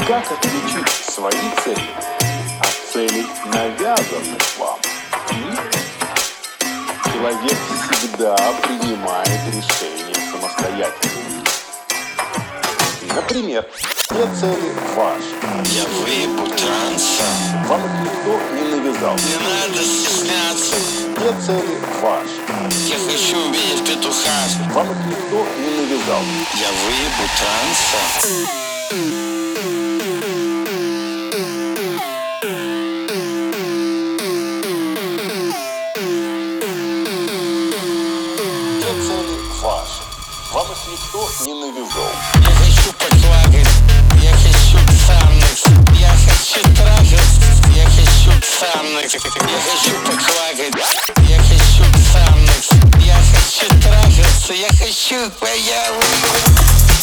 Как отличить свои цели от целей, навязанных вам? Человек всегда принимает решения самостоятельно. Например, те цели ваши. Я выебу транса. Вам их никто не навязал. Не надо стесняться. Те цели ваши. Я хочу увидеть петуха. Вам их никто не навязал. Я выебу транса. Ваши. Вам их никто не навязал. Я хочу поклакать, я хочу цамнуть, я хочу трахать, я хочу цамнуть, я хочу поклакать, я хочу цамнуть, я хочу трахаться, я хочу появиться.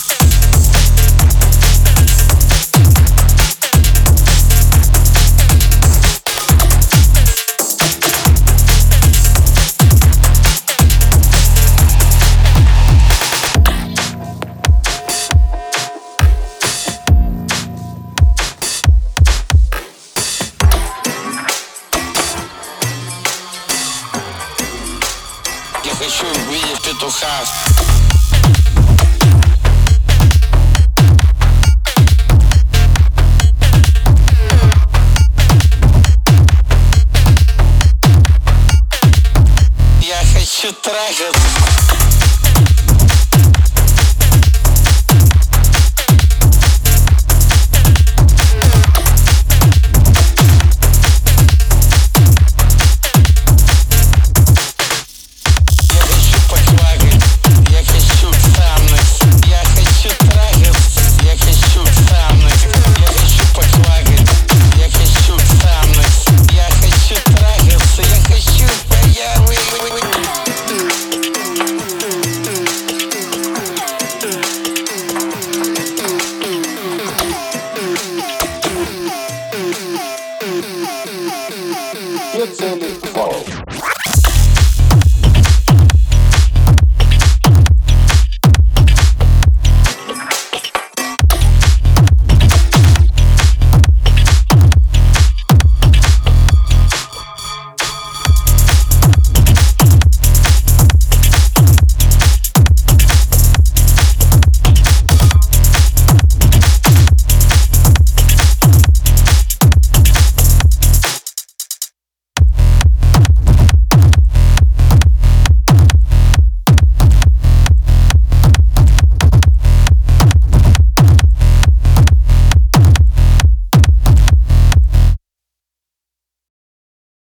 Я хочу увидеть петуха. Я хочу трахаться. Те цели ваши.